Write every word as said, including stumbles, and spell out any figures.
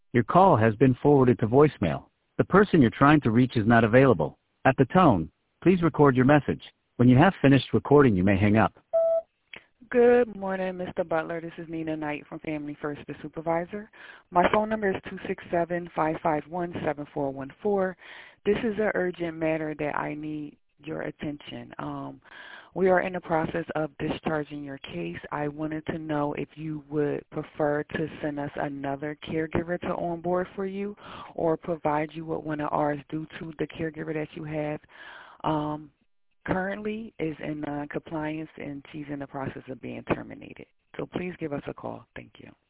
Your call has been forwarded to voicemail. The person you're trying to reach is not available. At the tone, please record your message. When you have finished recording, you may hang up. Good morning, Mister Butler. This is Nina Knight from Family First, the supervisor. My phone number is two six seven, five five one, seven four one four. This is an urgent matter that I need your attention. Um, we are in the process of discharging your case. I wanted to know if you would prefer to send us another caregiver to onboard for you or provide you with one of ours due to the caregiver that you have. Um, currently is in uh, compliance and she's in the process of being terminated. So please give us a call. Thank you.